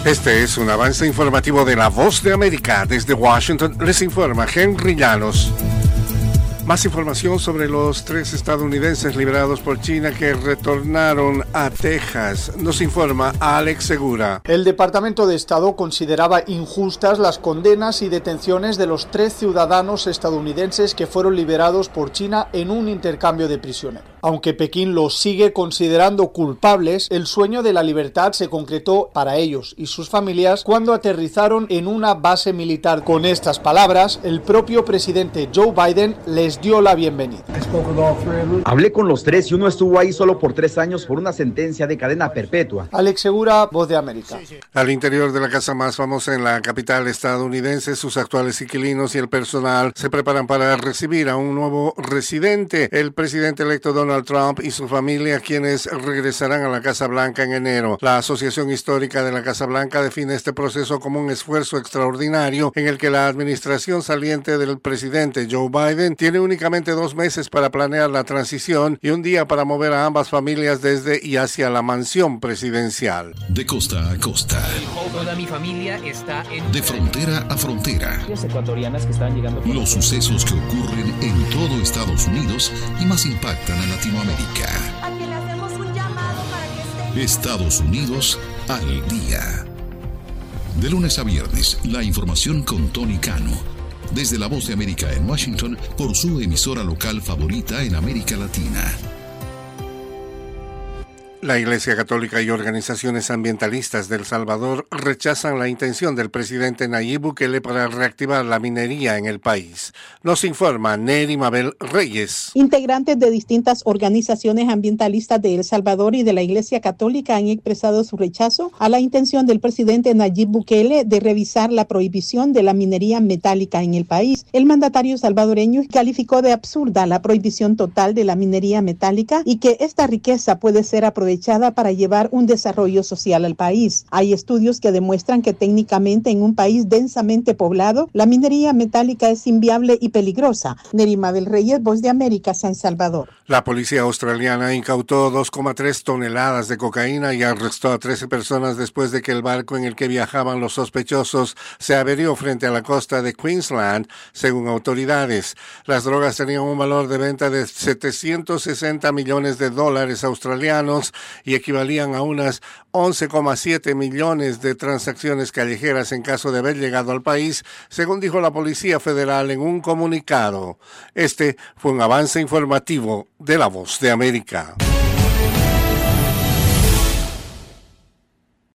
Este es un avance informativo de La Voz de América. Desde Washington les informa Henry Llanos. Más información sobre los 3 estadounidenses liberados por China que retornaron a Texas. Nos informa Alex Segura. El Departamento de Estado consideraba injustas las condenas y detenciones de los 3 ciudadanos estadounidenses que fueron liberados por China en un intercambio de prisioneros. Aunque Pekín los sigue considerando culpables, el sueño de la libertad se concretó para ellos y sus familias cuando aterrizaron en una base militar. Con estas palabras, el propio presidente Joe Biden les dio la bienvenida. Hablé con los 3 y uno estuvo ahí solo por 3 años por una sentencia de cadena perpetua. Alex Segura, Voz de América. Al interior de la casa más famosa en la capital estadounidense, sus actuales inquilinos y el personal se preparan para recibir a un nuevo residente, el presidente electo Donald Trump y su familia, quienes regresarán a la Casa Blanca en enero. La Asociación Histórica de la Casa Blanca define este proceso como un esfuerzo extraordinario en el que la administración saliente del presidente Joe Biden tiene únicamente 2 meses para planear la transición y un día para mover a ambas familias desde y hacia la mansión presidencial. De costa a costa. Toda mi familia está en... De frontera a frontera. Ecuatorianas que están llegando... Los sucesos que ocurren en todo Estados Unidos y más impactan a Latinoamérica. A que le hacemos un llamado para que esté... Estados Unidos al día. De lunes a viernes, la información con Tony Cano. Desde La Voz de América en Washington, por su emisora local favorita en América Latina. La Iglesia Católica y organizaciones ambientalistas de El Salvador rechazan la intención del presidente Nayib Bukele para reactivar la minería en el país. Nos informa Neri Mabel Reyes. Integrantes de distintas organizaciones ambientalistas de El Salvador y de la Iglesia Católica han expresado su rechazo a la intención del presidente Nayib Bukele de revisar la prohibición de la minería metálica en el país. El mandatario salvadoreño calificó de absurda la prohibición total de la minería metálica y que esta riqueza puede ser aprovechada para llevar un desarrollo social al país. Hay estudios que demuestran que técnicamente en un país densamente poblado, la minería metálica es inviable y peligrosa. Nerima del Reyes, Voz de América, San Salvador. La policía australiana incautó 2,3 toneladas de cocaína y arrestó a 13 personas después de que el barco en el que viajaban los sospechosos se averió frente a la costa de Queensland, según autoridades. Las drogas tenían un valor de venta de $760 millones australianos y equivalían a unas 11,7 millones de transacciones callejeras en caso de haber llegado al país, según dijo la Policía Federal en un comunicado. Este fue un avance informativo de La Voz de América.